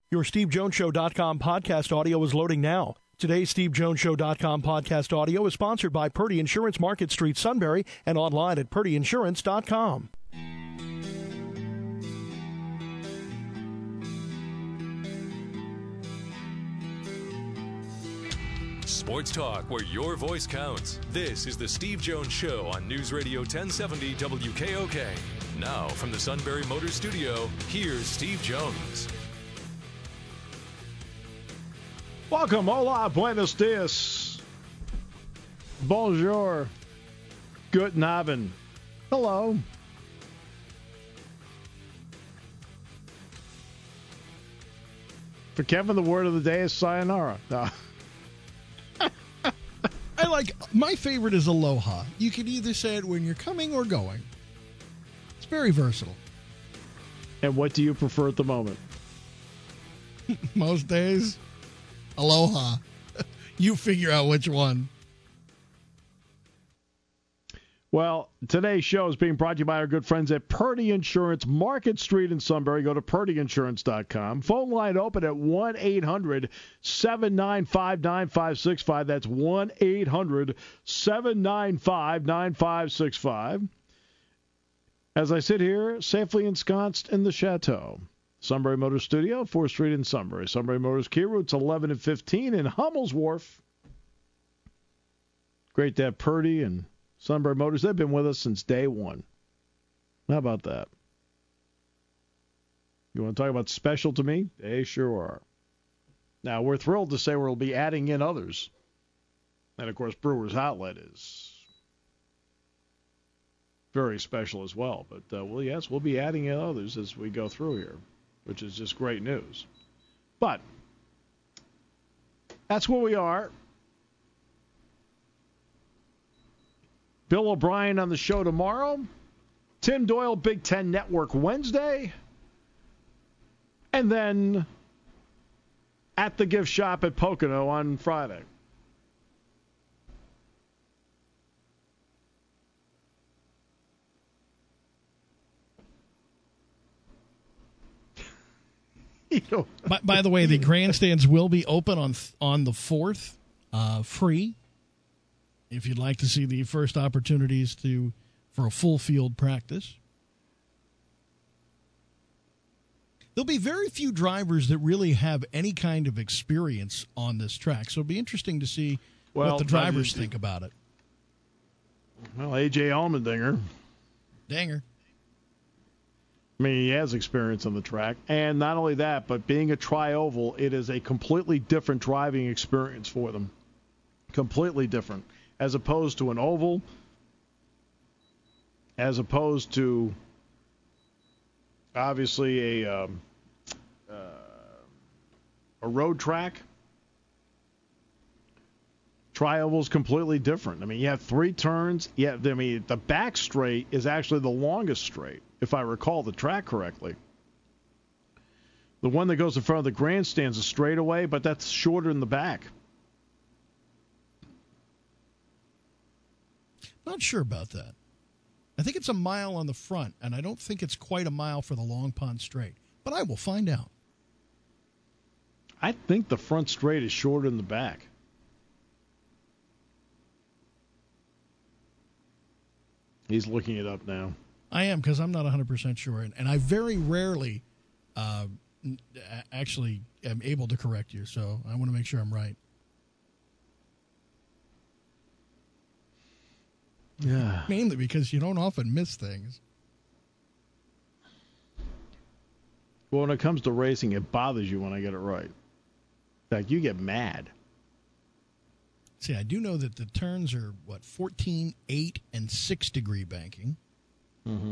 Your SteveJonesShow.com podcast audio is loading now. Today's SteveJonesShow.com podcast audio is sponsored by Purdy Insurance, Market Street, Sunbury, and online at PurdyInsurance.com. Sports talk where your voice counts. This is the Steve Jones Show on News Radio 1070 WKOK. Now, from the Sunbury Motors Studio, here's Steve Jones. Welcome, hola, buenos dias, bonjour, guten Abend, hello. For Kevin, the word of the day is sayonara. No. My favorite is aloha. You can either say it when you're coming or going. It's very versatile. And what do you prefer at the moment? Most days, aloha. You figure out which one. Well, today's show is being brought to you by our good friends at Purdy Insurance, Market Street in Sunbury. Go to PurdyInsurance.com. Phone line open at 1-800-795-9565. That's 1-800-795-9565. As I sit here, safely ensconced in the chateau. Sunbury Motors Studio, 4th Street in Sunbury. Sunbury Motors Key Routes 11 and 15 in Hummel's Wharf. Great to have Purdy and Sunbury Motors. They've been with us since day one. How about that? You want to talk about special to me? They sure are. Now, we're thrilled to say we'll be adding in others. And, of course, Brewers Outlet is very special as well. But, yes, we'll be adding in others as we go through here, which is just great news. But that's where we are. Bill O'Brien on the show tomorrow. Tim Doyle, Big Ten Network Wednesday. And then at the gift shop at Pocono on Friday. By the way, the grandstands will be open on the 4th, free. If you'd like to see the first opportunities for a full field practice. There'll be very few drivers that really have any kind of experience on this track, so it'll be interesting to see what the drivers think about it. Well, A.J. Allmendinger. Danger. I mean, he has experience on the track. And not only that, but being a tri-oval, it is a completely different driving experience for them. Completely different. As opposed to an oval, as opposed to obviously a road track. Tri-oval is completely different. I mean, you have 3 turns. The back straight is actually the longest straight, if I recall the track correctly. The one that goes in front of the grandstands is straightaway, but that's shorter in the back. Not sure about that. I think it's a mile on the front, and I don't think it's quite a mile for the Long Pond Straight. But I will find out. I think the front straight is shorter than the back. He's looking it up now. I am, because I'm not 100% sure. And I very rarely actually am able to correct you, so I want to make sure I'm right. Yeah. Mainly because you don't often miss things. Well, when it comes to racing, it bothers you when I get it right. In fact, you get mad. See, I do know that the turns are, 14, 8, and 6 degree banking. Mm-hmm.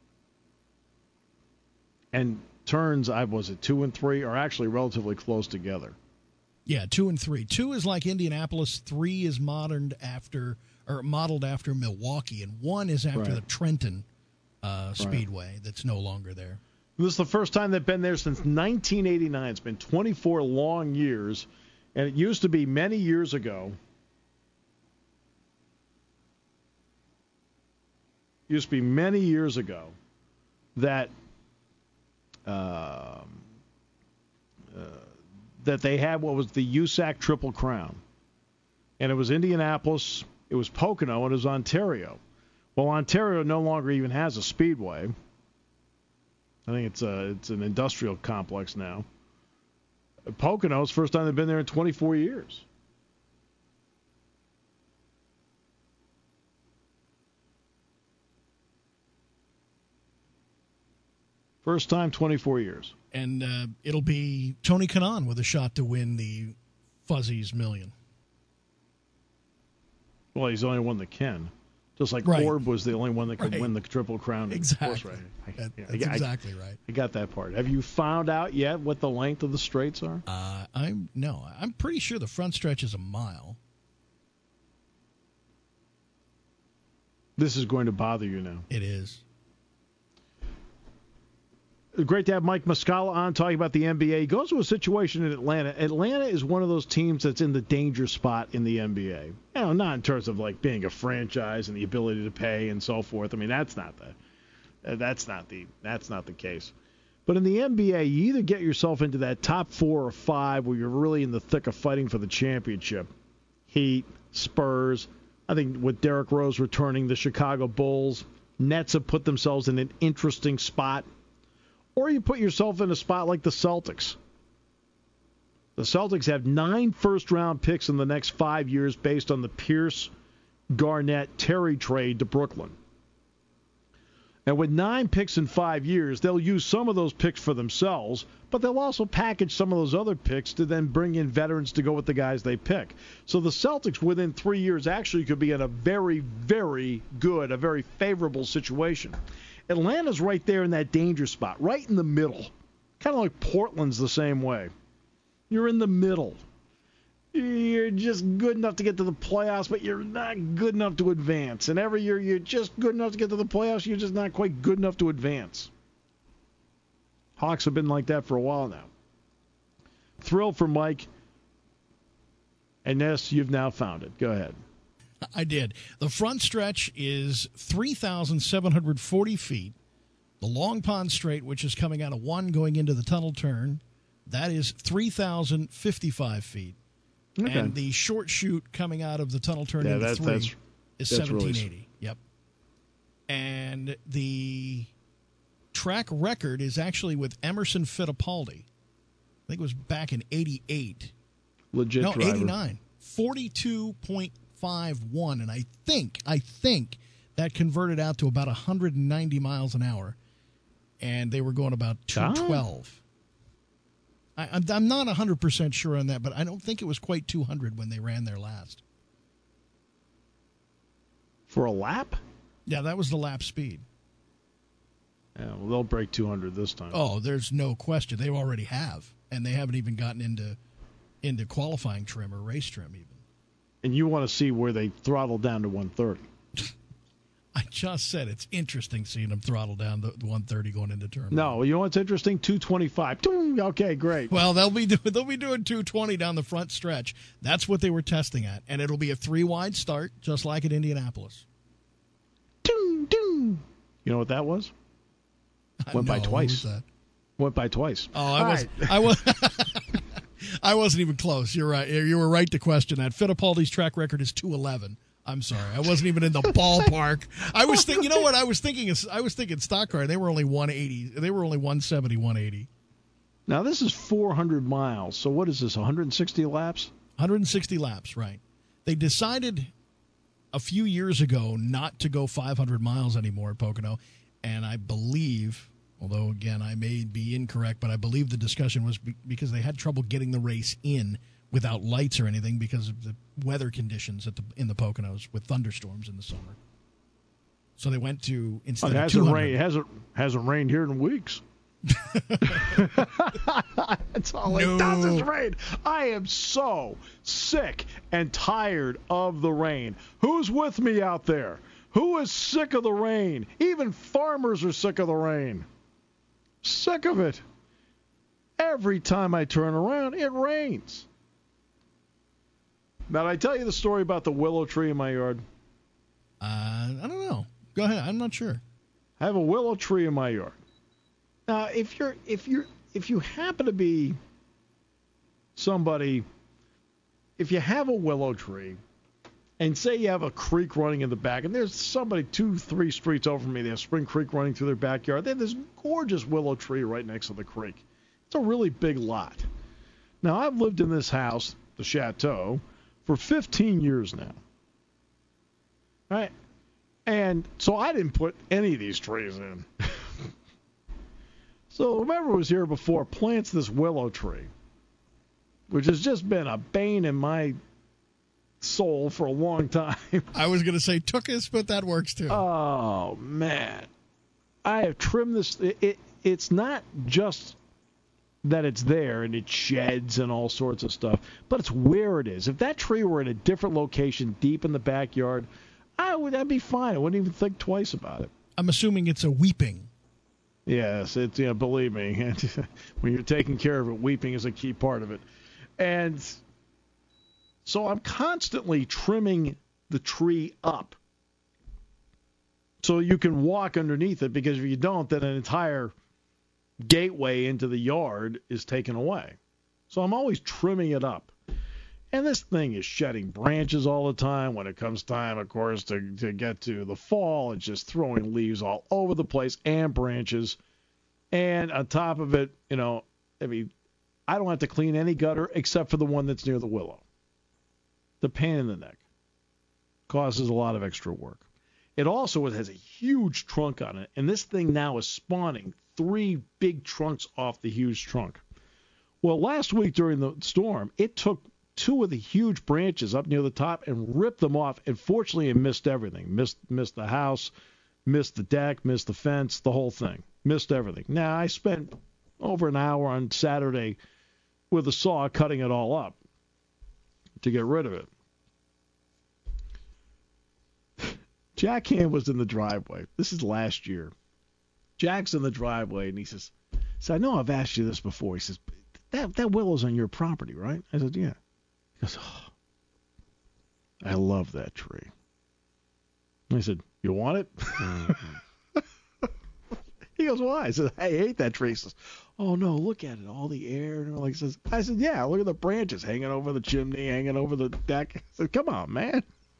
And turns, 2 and 3, are actually relatively close together. Yeah, 2 and 3. 2 is like Indianapolis. 3 is modeled after Milwaukee, and 1 is after the Trenton Speedway that's no longer there. This is the first time they've been there since 1989. It's been 24 long years, and it used to be many years ago. That that they had what was the USAC Triple Crown. And it was Indianapolis, it was Pocono, and it was Ontario. Well, Ontario no longer even has a speedway. I think it's an industrial complex now. Pocono's first time they've been there in 24 years. First time, 24 years. And it'll be Tony Kanaan with a shot to win the Fuzzies $1,000,000. Well, he's the only one that can. Just like Right. Orb was the only one that could win the Triple Crown. Exactly. That's That's exactly right. I got that part. Have you found out yet what the length of the straights are? I'm pretty sure the front stretch is a mile. This is going to bother you now. It is. Great to have Mike Muscala on talking about the NBA. He goes to a situation in Atlanta. Atlanta is one of those teams that's in the danger spot in the NBA. Not in terms of like being a franchise and the ability to pay and so forth. I mean, that's not the case. But in the NBA, you either get yourself into that top 4 or 5 where you're really in the thick of fighting for the championship. Heat, Spurs. I think with Derrick Rose returning, the Chicago Bulls, Nets have put themselves in an interesting spot. Or you put yourself in a spot like the Celtics. The Celtics have 9 first-round picks in the next 5 years based on the Pierce, Garnett, Terry trade to Brooklyn. And with 9 picks in 5 years, they'll use some of those picks for themselves, but they'll also package some of those other picks to then bring in veterans to go with the guys they pick. So the Celtics, within 3 years, actually could be in a very, very good, a very favorable situation. Atlanta's right there in that danger spot, right in the middle. Kind of like Portland's the same way. You're in the middle. You're just good enough to get to the playoffs, but you're not good enough to advance. And every year you're just good enough to get to the playoffs, you're just not quite good enough to advance. Hawks have been like that for a while now. Thrilled for Mike. And yes, you've now found it. Go ahead. I did. The front stretch is 3,740 feet. The Long Pond Straight, which is coming out of 1 going into the tunnel turn, that is 3,055 feet. Okay. And the short chute coming out of the tunnel turn into 3 is 1,780. Really... Yep. And the track record is actually with Emerson Fittipaldi. I think it was back in 88. Legit driver. 89. 42.51, and I think that converted out to about 190 miles an hour, and they were going about 212. I'm not 100% sure on that, but I don't think it was quite 200 when they ran their last. For a lap? Yeah, that was the lap speed. Yeah, well, they'll break 200 this time. Oh, there's no question. They already have, and they haven't even gotten into qualifying trim or race trim even. And you want to see where they throttle down to 130. I just said it's interesting seeing them throttle down to 130 going into turn. No, you know what's interesting? 225. Okay, great. Well, they'll be doing 220 down the front stretch. That's what they were testing at, and it'll be a 3-wide start, just like at Indianapolis. Ding, ding. You know what that was? Went by twice. Went by twice. Oh, I wasn't even close. You're right. You were right to question that. Fittipaldi's track record is 211. I'm sorry. I wasn't even in the ballpark. I was thinking, you know what? I was thinking stock car. They were only 180. They were only 170, 180. Now, this is 400 miles. So what is this, 160 laps? 160 laps, right. They decided a few years ago not to go 500 miles anymore at Pocono. And I believe, although, again, I may be incorrect, but I believe the discussion was because they had trouble getting the race in without lights or anything because of the weather conditions in the Poconos with thunderstorms in the summer. So they went to, instead of 200. It hasn't rained here in weeks. That's all it does is rain. I am so sick and tired of the rain. Who's with me out there? Who is sick of the rain? Even farmers are sick of the rain. Sick of it. Every time I turn around, it rains. Now, did I tell you the story about the willow tree in my yard? I don't know. Go ahead. I'm not sure. I have a willow tree in my yard. Now, if you happen to be somebody, if you have a willow tree, and say you have a creek running in the back, and there's somebody 2-3 streets over from me, they have Spring Creek running through their backyard. They have this gorgeous willow tree right next to the creek. It's a really big lot. Now, I've lived in this house, the Chateau, for 15 years now. All right? And so I didn't put any of these trees in. So whoever was here before plants this willow tree, which has just been a bane in my soul for a long time. I was going to say Tookus, but that works too. Oh, man. I have trimmed this. It's not just that it's there and it sheds and all sorts of stuff, but it's where it is. If that tree were in a different location deep in the backyard, I'd be fine. I wouldn't even think twice about it. I'm assuming it's a weeping. Yes, it's, believe me, when you're taking care of it, weeping is a key part of it. And so I'm constantly trimming the tree up so you can walk underneath it, because if you don't, then an entire gateway into the yard is taken away. So I'm always trimming it up. And this thing is shedding branches all the time. When it comes time, of course, to get to the fall, it's just throwing leaves all over the place and branches. And on top of it, I don't have to clean any gutter except for the one that's near the willow. The pain in the neck causes a lot of extra work. It also has a huge trunk on it, and this thing now is spawning 3 big trunks off the huge trunk. Well, last week during the storm, it took 2 of the huge branches up near the top and ripped them off, and fortunately it missed everything. Missed the house, missed the deck, missed the fence, the whole thing. Missed everything. Now, I spent over an hour on Saturday with a saw cutting it all up to get rid of it. Jack Ham was in the driveway. This is last year. Jack's in the driveway, and he says, I know I've asked you this before. He says, that willow's on your property, right? I said, yeah. He goes, I love that tree. And I said, you want it? Mm-hmm. He goes, why? I said, I hate that tree. He says, oh, no, look at it, all the air. And all. He says, I said, yeah, look at the branches hanging over the chimney, hanging over the deck. I said, come on, man.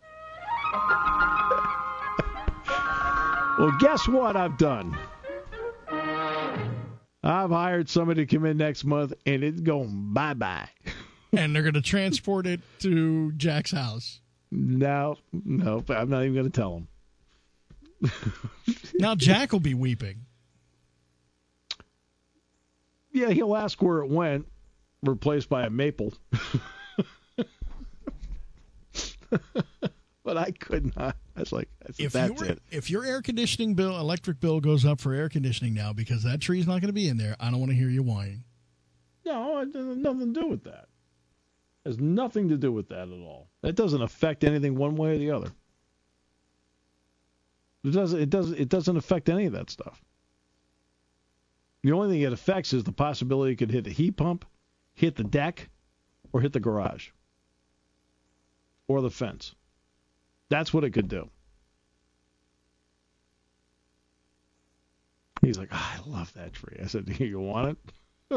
Well, guess what I've done? I've hired somebody to come in next month, and it's going bye-bye. And they're going to transport it to Jack's house. No, I'm not even going to tell him. Now Jack will be weeping. Yeah, he'll ask where it went, replaced by a maple. But I could not. I said, that's it. If your air conditioning bill, electric bill goes up for air conditioning now because that tree's not going to be in there, I don't want to hear you whining. No, it has nothing to do with that. It has nothing to do with that at all. That doesn't affect anything one way or the other. It doesn't affect any of that stuff. The only thing it affects is the possibility it could hit the heat pump, hit the deck, or hit the garage. Or the fence. That's what it could do. He's like, I love that tree. I said, you want it?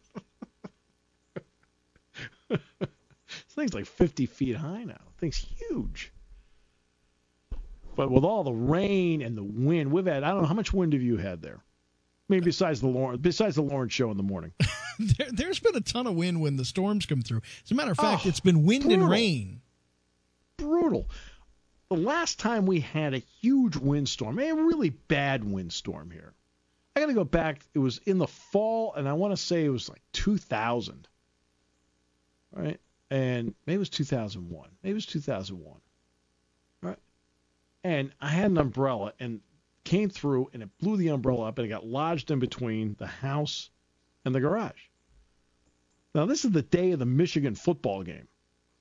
This thing's like 50 feet high now. The thing's huge. But with all the rain and the wind, we've had, I don't know, how much wind have you had there? Maybe besides the Lawrence show in the morning. There's been a ton of wind when the storms come through. As a matter of fact, it's been wind and rain. Brutal. The last time we had a huge windstorm, a really bad windstorm here, I got to go back. It was in the fall, and I want to say it was like 2000. Right? And maybe it was 2001. Maybe it was 2001. Right? And I had an umbrella, and came through, and it blew the umbrella up, and it got lodged in between the house and the garage. Now, this is the day of the Michigan football game.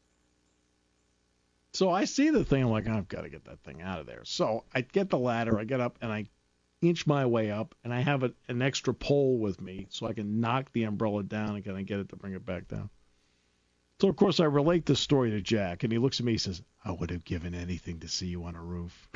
So I see the thing. I'm like, I've got to get that thing out of there. So I get the ladder. I get up, and I inch my way up, and I have an extra pole with me so I can knock the umbrella down and kind of get it to bring it back down. So, of course, I relate this story to Jack, and he looks at me and says, I would have given anything to see you on a roof.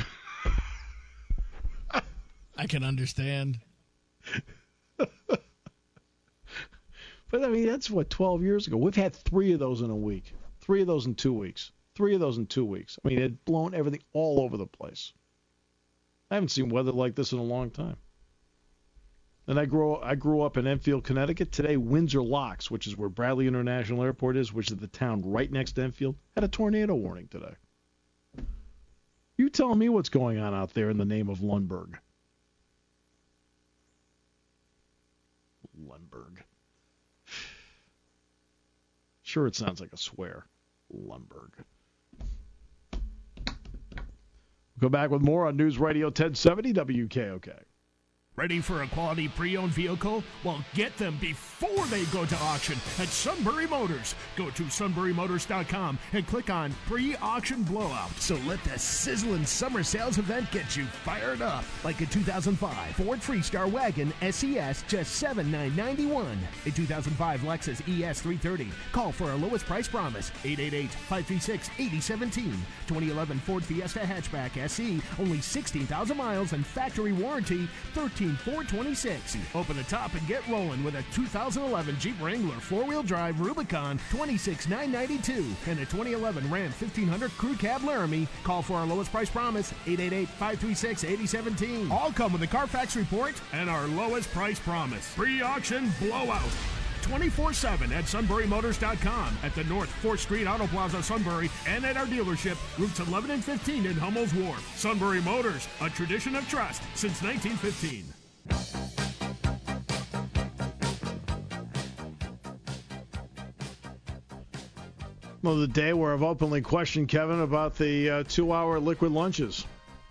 I can understand. But, I mean, that's, 12 years ago. We've had 3 of those in a week. 3 of those in 2 weeks. 3 of those in 2 weeks. I mean, it had blown everything all over the place. I haven't seen weather like this in a long time. And I grew up in Enfield, Connecticut. Today, Windsor Locks, which is where Bradley International Airport is, which is the town right next to Enfield, had a tornado warning today. You tell me what's going on out there in the name of Lundberg. Lundberg. Sure, it sounds like a swear. Lundberg. Go back with more on News Radio 1070 WKOK. Ready for a quality pre-owned vehicle? Well, get them before they go to auction at Sunbury Motors. Go to sunburymotors.com and click on pre-auction blowout. So let the sizzling summer sales event get you fired up. Like a 2005 Ford Freestar Wagon SES, just $7,991. A 2005 Lexus ES 330. Call for our lowest price promise. 888-536-8017. 2011 Ford Fiesta Hatchback SE, only 16,000 miles and factory warranty, $13,426. Open the top and get rolling with a 2011 Jeep Wrangler 4-wheel drive Rubicon, $26,992. And a 2011 Ram 1500 Crew Cab Laramie. Call for our lowest price promise, 888-536-8017. All come with a Carfax report and our lowest price promise. Pre-auction blowout. 24/7 at sunburymotors.com, at the North 4th Street Auto Plaza, Sunbury, and at our dealership, routes 11 and 15 in Hummel's Wharf. Sunbury Motors, a tradition of trust since 1915. Well, the day where I've openly questioned Kevin about the 2-hour liquid lunches.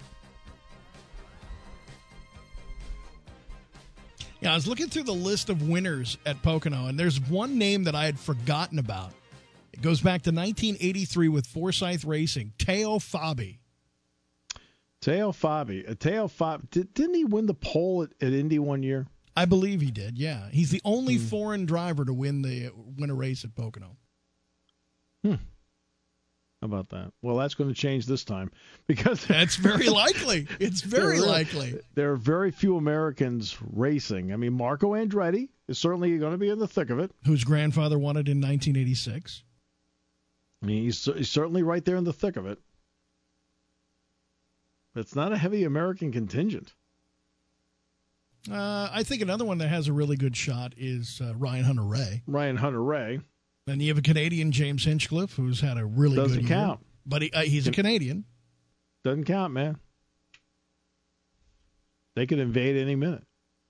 Yeah, I was looking through the list of winners at Pocono, and there's one name that I had forgotten about. It goes back to 1983 with Forsyth Racing, Teo Fabi. Teo Fabi. Didn't he win the pole at Indy one year? I believe he did, yeah. He's the only foreign driver to win a race at Pocono. How about that? Well, that's going to change this time because that's very likely. It's very likely. There are very few Americans racing. I mean, Marco Andretti is certainly going to be in the thick of it. Whose grandfather won it in 1986. I mean, he's certainly right there in the thick of it. But it's not a heavy American contingent. I think another one that has a really good shot is Ryan Hunter-Reay. Ryan Hunter-Reay. And you have a Canadian, James Hinchcliffe, who's had a really good year. Doesn't count. But he's a Canadian. Doesn't count, man. They could invade any minute.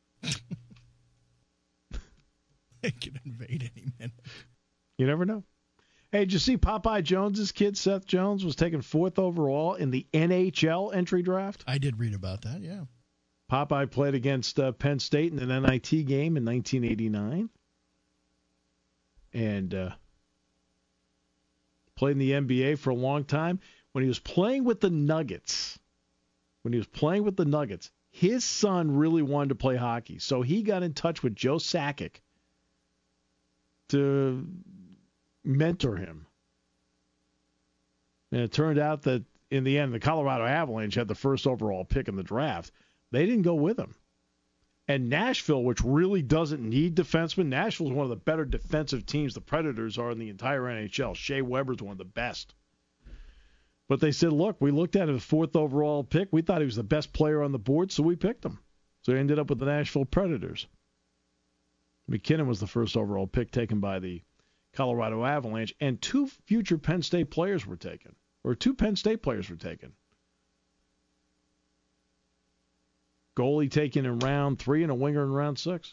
They could invade any minute. You never know. Hey, did you see Popeye Jones's kid, Seth Jones, was taken 4th overall in the NHL entry draft? I did read about that, yeah. Popeye played against Penn State in an NIT game in 1989. And played in the NBA for a long time. When he was playing with the Nuggets, his son really wanted to play hockey. So he got in touch with Joe Sakic to mentor him. And it turned out that in the end, the Colorado Avalanche had the first overall pick in the draft. They didn't go with him. And Nashville, which really doesn't need defensemen, Nashville's one of the better defensive teams the Predators are in the entire NHL. Shea Weber's one of the best. But they said, look, we looked at him as 4th overall pick. We thought he was the best player on the board, so we picked him. So he ended up with the Nashville Predators. McKinnon was the first overall pick taken by the Colorado Avalanche, and 2 future Penn State players were taken. Or 2 Penn State players were taken. Goalie taken in round 3 and a winger in round 6.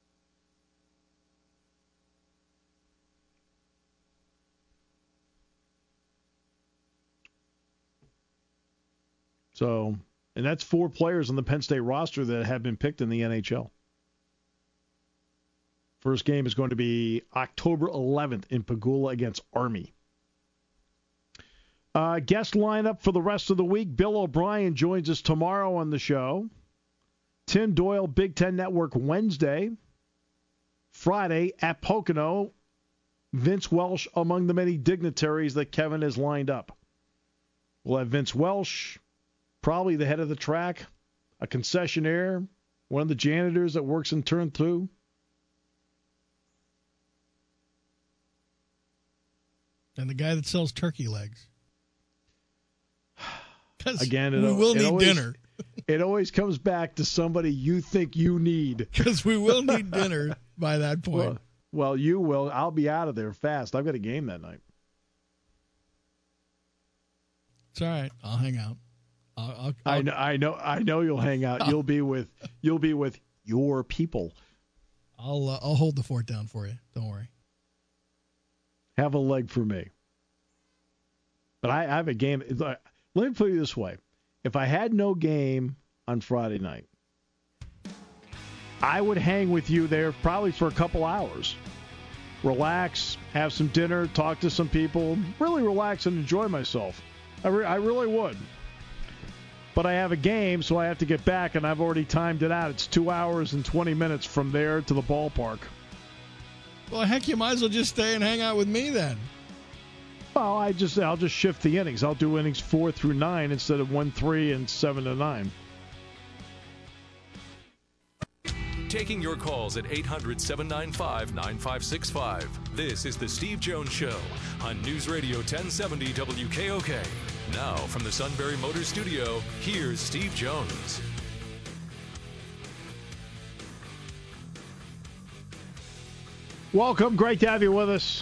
So, and that's 4 players on the Penn State roster that have been picked in the NHL. First game is going to be October 11th in Pagula against Army. Guest lineup for the rest of the week. Bill O'Brien joins us tomorrow on the show. Tim Doyle, Big Ten Network, Wednesday. Friday at Pocono, Vince Welsh among the many dignitaries that Kevin has lined up. We'll have Vince Welsh, probably the head of the track, a concessionaire, one of the janitors that works in turn 2. And the guy that sells turkey legs. Again, we will need dinner. It always comes back to somebody you think you need. Because we will need dinner by that point. Well, you will. I'll be out of there fast. I've got a game that night. It's all right. I'll hang out. I know you'll hang out. You'll be with your people. I'll hold the fort down for you. Don't worry. Have a leg for me. But I have a game. Let me put it this way. If I had no game on Friday night, I would hang with you there probably for a couple hours. Relax, have some dinner, talk to some people, really relax and enjoy myself. I really would. But I have a game, so I have to get back, and I've already timed it out. It's 2 hours and 20 minutes from there to the ballpark. Well, heck, you might as well just stay and hang out with me then. Well, I'll just shift the innings. I'll do innings 4 through 9 instead of 1, 3, and 7 to 9. Taking your calls at 800-795-9565. This is the Steve Jones Show on News Radio 1070 WKOK. Now, from the Sunbury Motors Studio, here's Steve Jones. Welcome. Great to have you with us.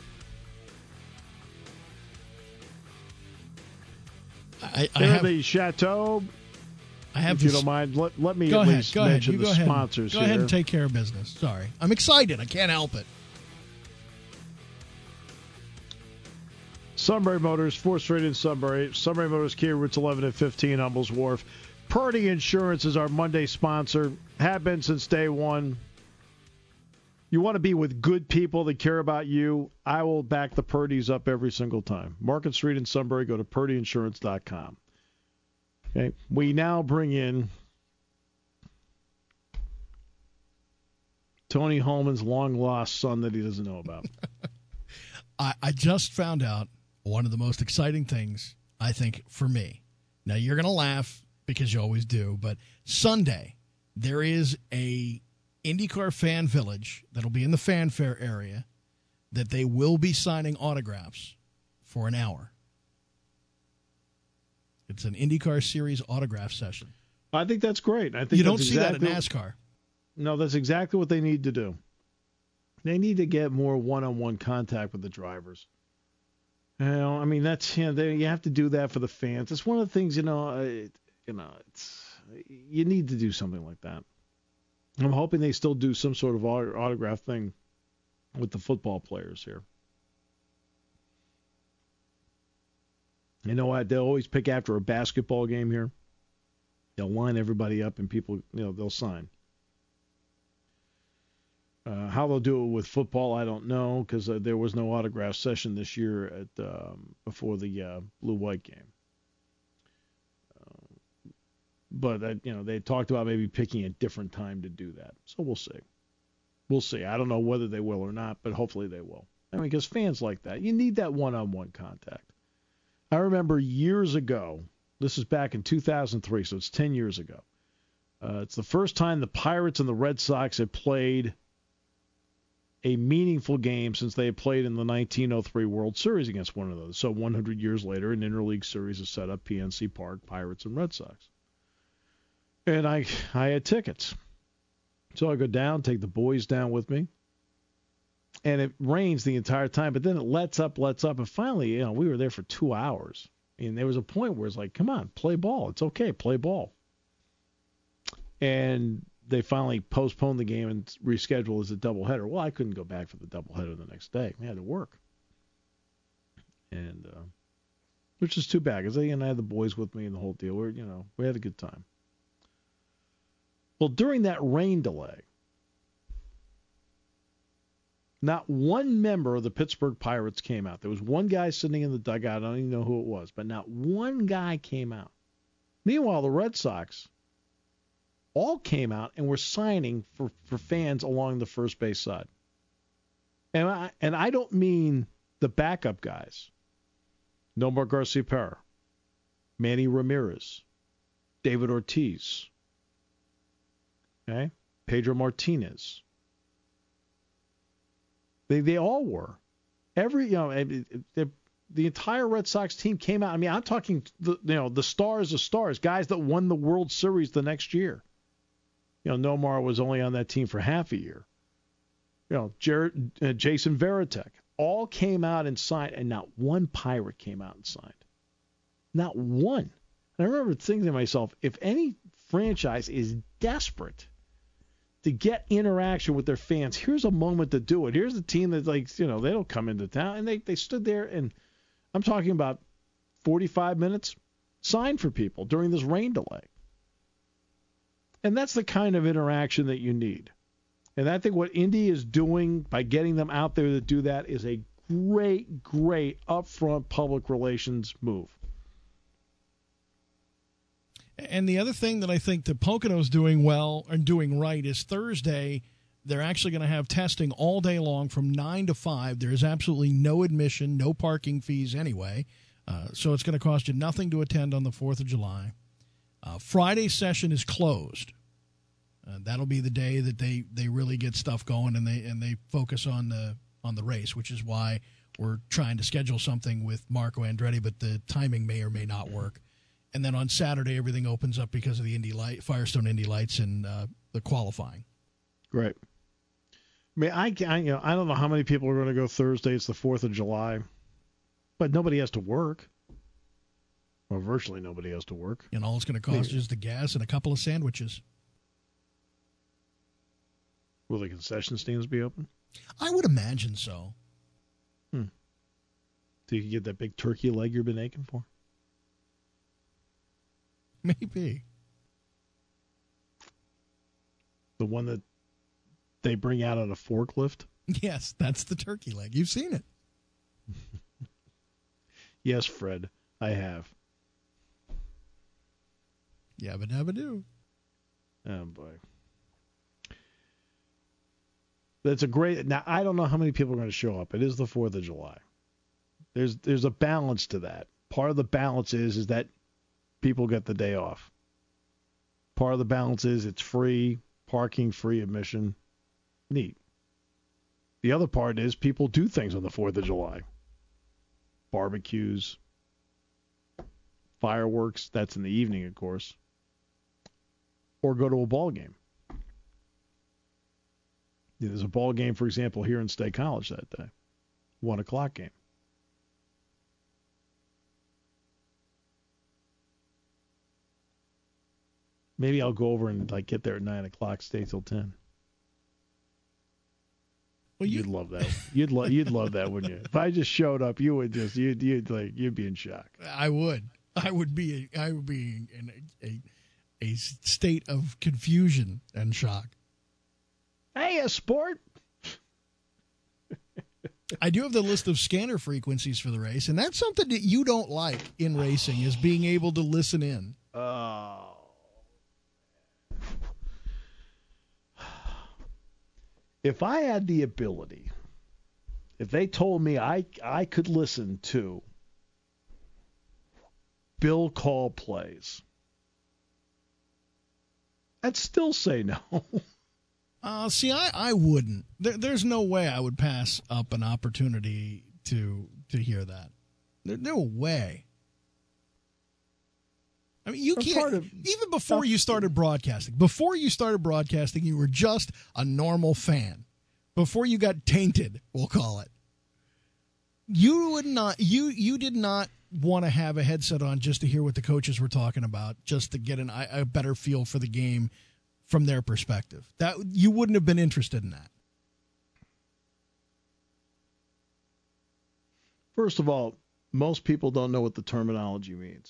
I have the Chateau. I have. If you don't mind, let me at least mention the sponsors here. Go ahead and take care of business. Sorry. I'm excited. I can't help it. Sunbury Motors, 4th Street in Sunbury. Sunbury Motors, Kia Routes 11 and 15, Humbles Wharf. Purdy Insurance is our Monday sponsor. Have been since day one. You want to be with good people that care about you. I will back the Purdys up every single time. Market Street in Sunbury. Go to purdyinsurance.com. Okay. We now bring in Tony Holman's long-lost son that he doesn't know about. I just found out one of the most exciting things, I think, for me. Now, you're going to laugh because you always do, but Sunday, there is a IndyCar fan village that'll be in the fanfare area that they will be signing autographs for an hour. It's an IndyCar Series autograph session. I think that's great. I think you don't see that in NASCAR. No, that's exactly what they need to do. They need to get more one-on-one contact with the drivers. You know, I mean, that's you have to do that for the fans. It's one of the things, you need to do something like that. I'm hoping they still do some sort of autograph thing with the football players here. You know what? They'll always pick after a basketball game here. They'll line everybody up and people, they'll sign. How they'll do it with football, I don't know, because there was no autograph session this year at before the blue-white game. But they talked about maybe picking a different time to do that. So we'll see. We'll see. I don't know whether they will or not, but hopefully they will. I mean, because fans like that, you need that one-on-one contact. I remember years ago, this is back in 2003, so it's 10 years ago. It's the first time the Pirates and the Red Sox had played a meaningful game since they had played in the 1903 World Series against one of those. So 100 years later, an interleague series is set up, PNC Park, Pirates and Red Sox. And I had tickets. So I go down, take the boys down with me. And it rains the entire time, but then it lets up. And finally, we were there for 2 hours. And there was a point where it's like, come on, play ball. It's okay, play ball. And they finally postponed the game and rescheduled as a doubleheader. Well, I couldn't go back for the doubleheader the next day. I had to work. And which is too bad, because I had the boys with me and the whole deal. We had a good time. Well, during that rain delay, not one member of the Pittsburgh Pirates came out. There was one guy sitting in the dugout. I don't even know who it was, but not one guy came out. Meanwhile, the Red Sox all came out and were signing for fans along the first base side. And I don't mean the backup guys. Nomar Garciaparra, Manny Ramirez, David Ortiz, okay, Pedro Martinez. They all were. The entire Red Sox team came out. I mean, I'm talking the stars of stars, guys that won the World Series the next year. Nomar was only on that team for half a year. Jason Varitek all came out and signed, and not one Pirate came out and signed. Not one. And I remember thinking to myself, if any franchise is desperate to get interaction with their fans, here's a moment to do it. Here's a team that, they don't come into town. And they stood there, and I'm talking about 45 minutes, signed for people during this rain delay. And that's the kind of interaction that you need. And I think what Indy is doing by getting them out there to do that is a great, great upfront public relations move. And the other thing that I think that Pocono's doing well and doing right is Thursday, they're actually going to have testing all day long from 9 to 5. There is absolutely no admission, no parking fees anyway. So it's going to cost you nothing to attend on the 4th of July. Friday's session is closed. That'll be the day that they really get stuff going and they focus on the race, which is why we're trying to schedule something with Marco Andretti, but the timing may or may not work. And then on Saturday, everything opens up because of the Firestone Indy Lights and the qualifying. Great. I mean, I don't know how many people are going to go Thursday. It's the 4th of July, but nobody has to work. Well, virtually nobody has to work. And all it's going to cost is the gas and a couple of sandwiches. Will the concession stands be open? I would imagine so. So you can get that big turkey leg you've been aching for? Maybe. The one that they bring out on a forklift? Yes, that's the turkey leg. You've seen it. Yes, Fred, I have. Yabba dabba doo. Oh, boy. That's a great. Now, I don't know how many people are going to show up. It is the 4th of July. There's a balance to that. Part of the balance is that people get the day off. Part of the balance is it's free parking, free admission. Neat. The other part is people do things on the 4th of July. Barbecues, fireworks. That's in the evening, of course. Or go to a ball game. There's a ball game, for example, here in State College that day. 1 o'clock game. Maybe I'll go over and get there at 9 o'clock, stay till 10. Well, you'd love that. You'd love that, wouldn't you? If I just showed up, you would just you'd be in shock. I would. I would be in a state of confusion and shock. Hey, a sport. I do have the list of scanner frequencies for the race, and that's something that you don't like in racing, is being able to listen in. If I had the ability, if they told me I could listen to Bill call plays, I'd still say no. See, I wouldn't. There's no way I would pass up an opportunity to hear that. No way. I mean, you can't. Even before you started broadcasting, you were just a normal fan. Before you got tainted, we'll call it. You would not. You did not want to have a headset on just to hear what the coaches were talking about, just to get a better feel for the game from their perspective. That you wouldn't have been interested in that. First of all, most people don't know what the terminology means.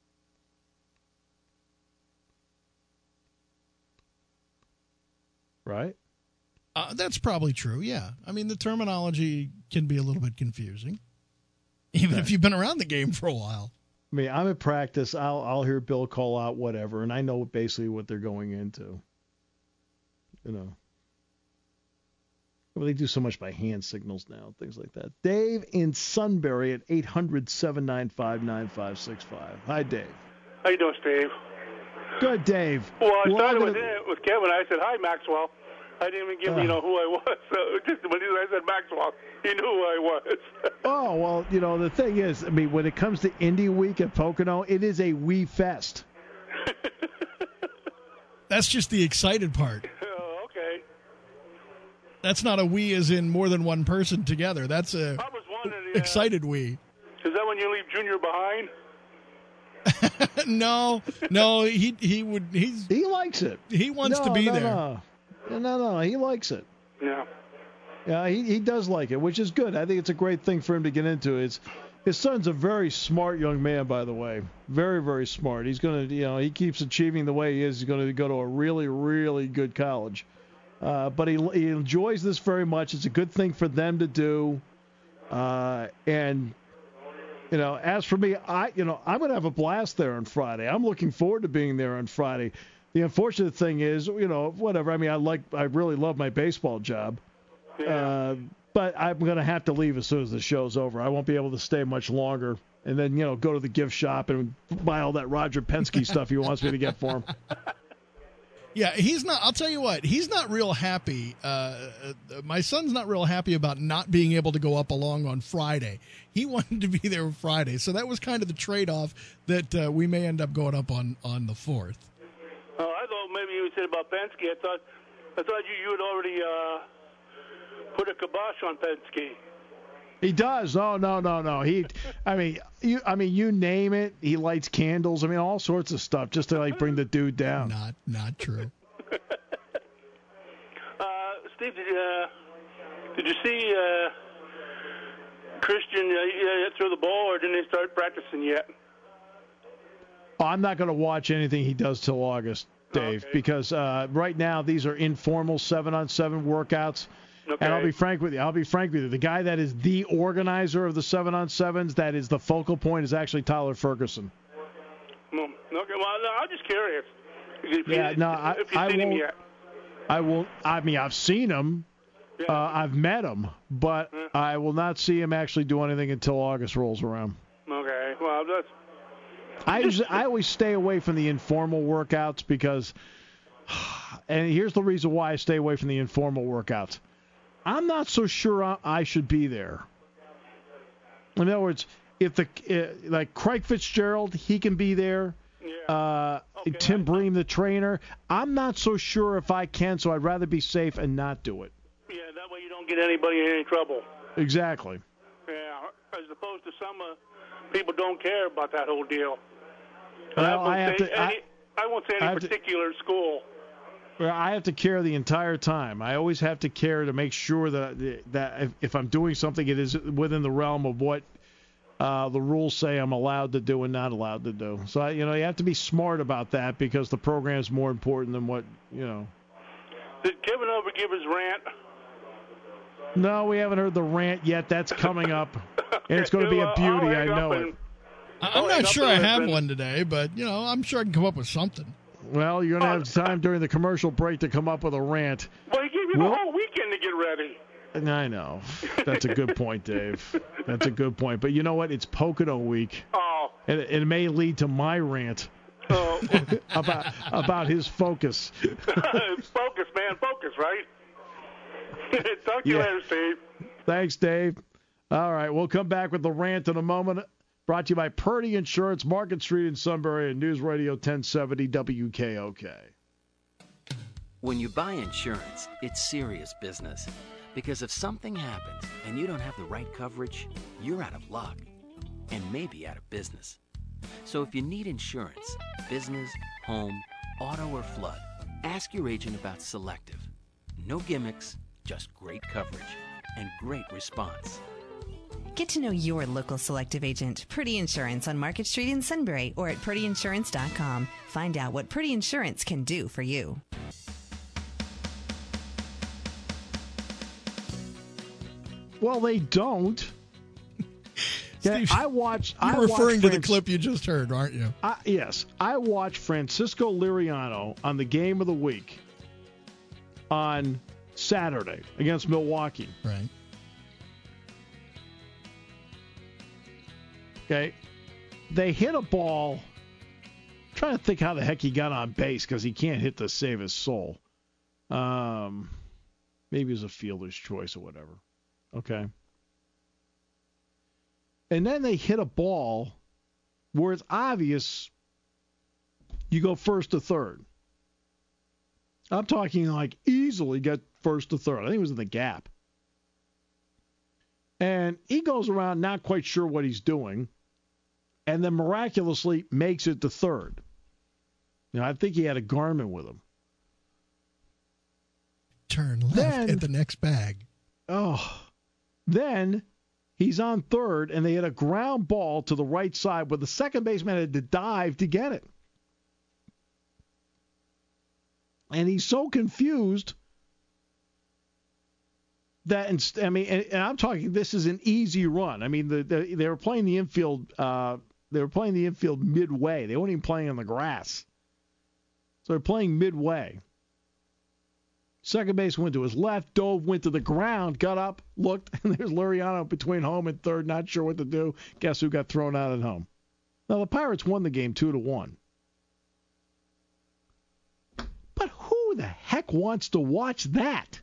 Right? That's probably true, yeah. I mean, the terminology can be a little bit confusing, even if you've been around the game for a while. I mean, I'm at practice. I'll hear Bill call out whatever, and I know basically what they're going into. You know. Well, they do so much by hand signals now, things like that. Dave in Sunbury at 800-795-9565. Hi, Dave. How you doing, Steve? Good, Dave. Well, I started with Kevin. I said, hi, Maxwell. I didn't even give him, who I was. So just when I said Maxwell, he knew who I was. Oh, well, the thing is, I mean, when it comes to Indy Week at Pocono, it is a wee fest. That's just the excited part. Oh, okay. That's not a we as in more than one person together. That's a I was wondering, excited we. Is that when you leave Junior behind? No, he likes it. He wants to be there. No, he likes it. Yeah. Yeah, he does like it, which is good. I think it's a great thing for him to get into. His son's a very smart young man, by the way. Very, very smart. He's going to, he keeps achieving the way he is. He's going to go to a really, really good college. But he enjoys this very much. It's a good thing for them to do. And as for me, I'm going to have a blast there on Friday. I'm looking forward to being there on Friday. The unfortunate thing is, whatever. I mean, I really love my baseball job. Yeah. But I'm going to have to leave as soon as the show's over. I won't be able to stay much longer. And then, go to the gift shop and buy all that Roger Penske stuff he wants me to get for him. Yeah, he's not. I'll tell you what, he's not real happy. My son's not real happy about not being able to go up along on Friday. He wanted to be there on Friday. So that was kind of the trade-off that we may end up going up on the 4th. Oh, I thought maybe you said about Penske. I thought you had already put a kibosh on Penske. He does. Oh, no. You name it. He lights candles. I mean, all sorts of stuff just to bring the dude down. Not true. Steve, did you see Christian throw the ball, or didn't they start practicing yet? Oh, I'm not going to watch anything he does till August, Dave, because right now these are informal 7-on-7 workouts. Okay. And I'll be frank with you. The guy that is the organizer of the 7-on-7s, that is the focal point, is actually Tyler Ferguson. Okay. Well, no, I'm just curious. If you've seen him yet. I will. I mean, I've seen him. Yeah. I've met him, but I will not see him actually do anything until August rolls around. Okay. Well, that's. I always stay away from the informal workouts because, and here's the reason why I stay away from the informal workouts. I'm not so sure I should be there. In other words, if like Craig Fitzgerald, he can be there. Yeah. Tim Bream, the trainer, I'm not so sure if I can, so I'd rather be safe and not do it. Yeah, that way you don't get anybody in any trouble. Exactly. Yeah, as opposed to some people don't care about that whole deal. Well, I won't say any particular school. Well, I have to care the entire time. I always have to care to make sure that if I'm doing something, it is within the realm of what the rules say I'm allowed to do and not allowed to do. So, you have to be smart about that because the program's more important than what. Did Kevin ever give his rant? No, we haven't heard the rant yet. That's coming up, and it's going to be a beauty. I know it. I'm not sure I have one today, but, I'm sure I can come up with something. Well, you're going to have time during the commercial break to come up with a rant. Well, he gave you the whole weekend to get ready. I know. That's a good point, Dave. That's a good point. But you know what? It's Pocono week. Oh. And it may lead to my rant about his focus. Focus, man. Focus, right? Talk to you later, Steve. Thanks, Dave. All right, we'll come back with the rant in a moment. Brought to you by Purdy Insurance, Market Street in Sunbury, and News Radio 1070 WKOK. When you buy insurance, it's serious business. Because if something happens and you don't have the right coverage, you're out of luck. And maybe out of business. So if you need insurance, business, home, auto, or flood, ask your agent about Selective. No gimmicks, just great coverage and great response. Get to know your local Selective agent, Purdy Insurance on Market Street in Sunbury or at PurdyInsurance.com. Find out what Purdy Insurance can do for you. Well, they don't. Steve, You're referring to the clip you just heard, aren't you? Yes. I watched Francisco Liriano on the game of the week on Saturday against Milwaukee. Right. Okay. They hit a ball. I'm trying to think how the heck he got on base because he can't hit to save his soul. Maybe it was a fielder's choice or whatever. Okay. And then they hit a ball where it's obvious you go first to third. I'm talking like easily get first to third. I think it was in the gap. And he goes around not quite sure what he's doing, and then miraculously makes it to third. I think he had a Garmin with him. Turn left at the next bag. Then he's on third, and they hit a ground ball to the right side where the second baseman had to dive to get it. And he's so confused that, and I'm talking, this is an easy run. I mean, they were playing the infield. They were playing the infield midway. They weren't even playing on the grass. So they're playing midway. Second base went to his left, dove, went to the ground, got up, looked, and there's Liriano between home and third, not sure what to do. Guess who got thrown out at home? Now, the Pirates won the game 2-1. But who the heck wants to watch that?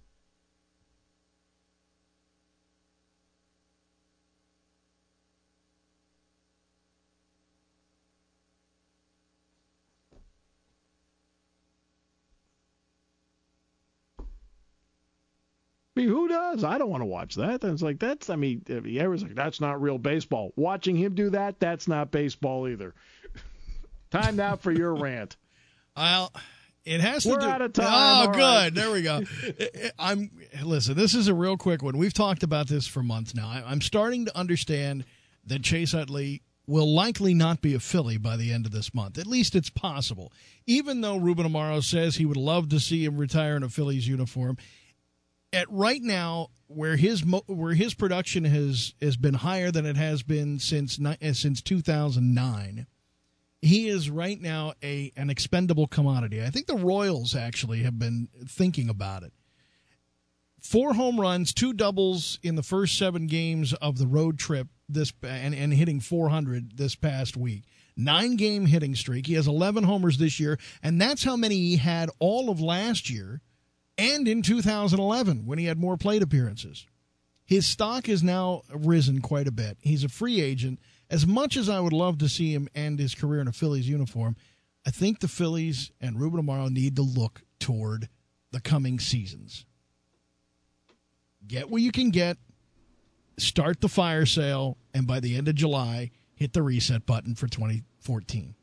I mean, who does? I don't want to watch that. It's like, everyone's like, that's not real baseball. Watching him do that, that's not baseball either. Time now for your rant. Well, it has to We're do. out of time. Oh, All good. right. There we go. Listen, this is a real quick one. We've talked about this for months now. I'm starting to understand that Chase Utley will likely not be a Philly by the end of this month. At least it's possible. Even though Ruben Amaro says he would love to see him retire in a Phillies uniform, at right now, where his production has been higher than it has been since 2009, he is right now an expendable commodity. I think the Royals actually have been thinking about it. 4 home runs, 2 doubles in the first 7 games of the road trip and hitting 400 this past week. 9-game hitting streak. He has 11 homers this year, and that's how many he had all of last year. And in 2011, when he had more plate appearances. His stock has now risen quite a bit. He's a free agent. As much as I would love to see him end his career in a Phillies uniform, I think the Phillies and Ruben Amaro need to look toward the coming seasons. Get what you can get, start the fire sale, and by the end of July, hit the reset button for 2014.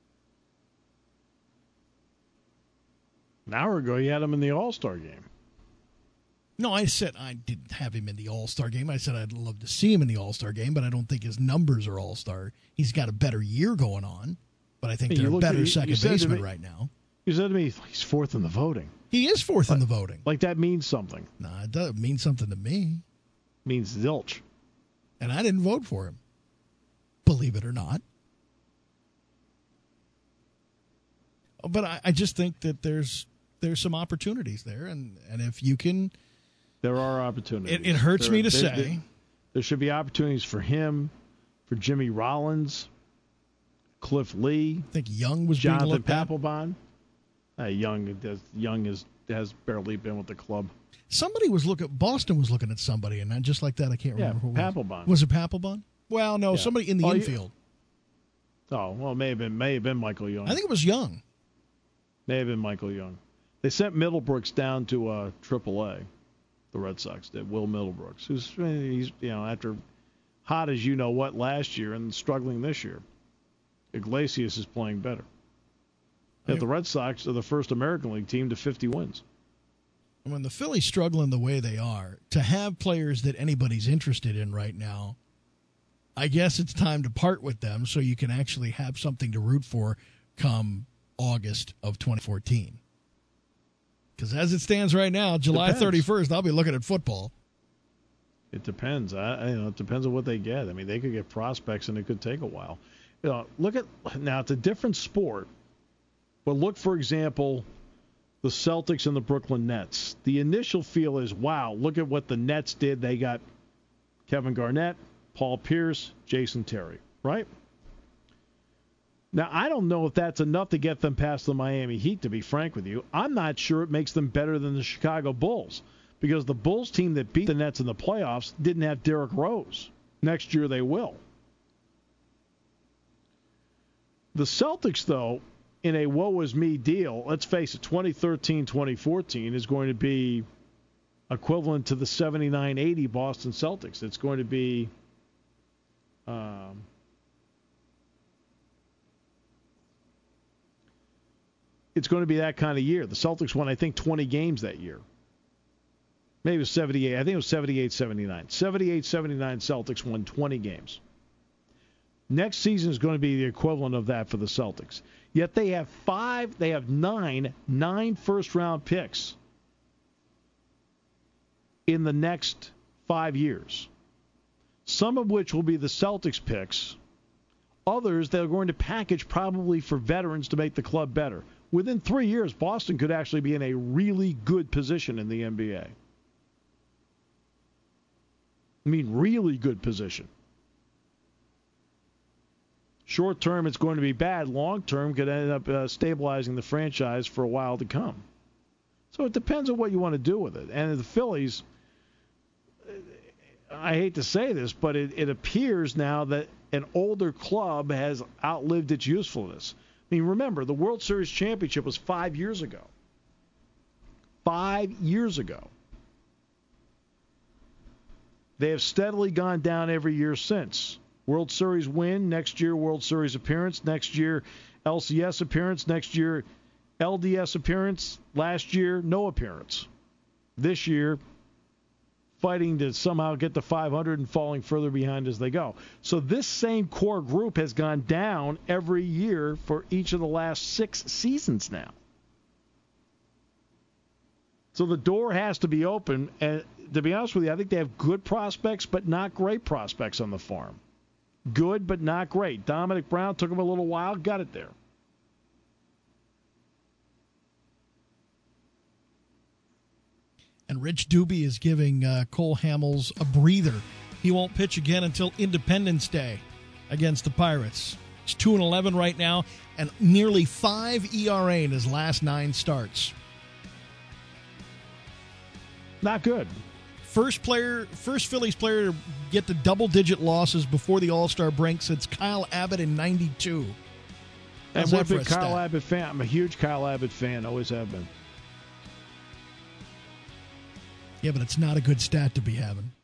An hour ago, you had him in the All-Star game. No, I said I didn't have him in the All-Star game. I said I'd love to see him in the All-Star game, but I don't think his numbers are All-Star. He's got a better year going on, but I think they're a better second baseman right now. You said to me, he's 4th in the voting. He is 4th in the voting. Like that means something. Nah, it does mean something to me. Means zilch. And I didn't vote for him, believe it or not. But I just think that there's some opportunities there, and if you can... There are opportunities. It hurts me to say. There should be opportunities for him, for Jimmy Rollins, Cliff Lee. I think Young was Jonathan being looked Papelbon. Young has barely been with the club. Boston was looking at somebody, and just like that, I can't remember who it was. Papelbon. Was it Papelbon? Well, no, somebody in the infield. Well, may have been Michael Young. I think it was Young. May have been Michael Young. They sent Middlebrooks down to AAA. The Red Sox did. Will Middlebrooks, he's after hot as you know what last year and struggling this year. Iglesias is playing better. Yet the Red Sox are the first American League team to 50 wins. When the Phillies struggling the way they are, to have players that anybody's interested in right now, I guess it's time to part with them so you can actually have something to root for come August of 2014. Because as it stands right now, July 31st, I'll be looking at football. It depends. It depends on what they get. I mean, they could get prospects, and it could take a while. Now it's a different sport, but look, for example, the Celtics and the Brooklyn Nets. The initial feel is, wow, look at what the Nets did. They got Kevin Garnett, Paul Pierce, Jason Terry, right? Now, I don't know if that's enough to get them past the Miami Heat, to be frank with you. I'm not sure it makes them better than the Chicago Bulls. because the Bulls team that beat the Nets in the playoffs didn't have Derrick Rose. Next year they will. The Celtics, though, in a woe-is-me deal, let's face it, 2013-2014 is going to be equivalent to the 79-80 Boston Celtics. It's going to be that kind of year. The Celtics won, I think, 20 games that year. Maybe it was 78. I think it was 78-79. 78-79 Celtics won 20 games. Next season is going to be the equivalent of that for the Celtics. Yet they have nine first-round picks in the next 5 years, some of which will be the Celtics picks. Others they're going to package probably for veterans to make the club better. Within 3 years, Boston could actually be in a really good position in the NBA. I mean, really good position. Short term, it's going to be bad. Long term, could end up stabilizing the franchise for a while to come. So it depends on what you want to do with it. And the Phillies, I hate to say this, but it appears now that an older club has outlived its usefulness. I mean, remember, the World Series championship was 5 years ago. 5 years ago. They have steadily gone down every year since. World Series win, next year World Series appearance, next year LCS appearance, next year LDS appearance, last year no appearance. This year, fighting to somehow get to 500 and falling further behind as they go. So this same core group has gone down every year for each of the last 6 seasons now. So the door has to be open. And to be honest with you, I think they have good prospects, but not great prospects on the farm. Good, but not great. Dominic Brown took him a little while, got it there. And Rich Doobie is giving Cole Hamels a breather. He won't pitch again until Independence Day against the Pirates. He's 2-11 right now, and nearly 5 ERA in his last 9 starts. Not good. First Phillies player to get to double-digit losses before the All-Star break since Kyle Abbott in '92. And we're a big Kyle Abbott fan. I'm a huge Kyle Abbott fan. Always have been. Yeah, but it's not a good stat to be having.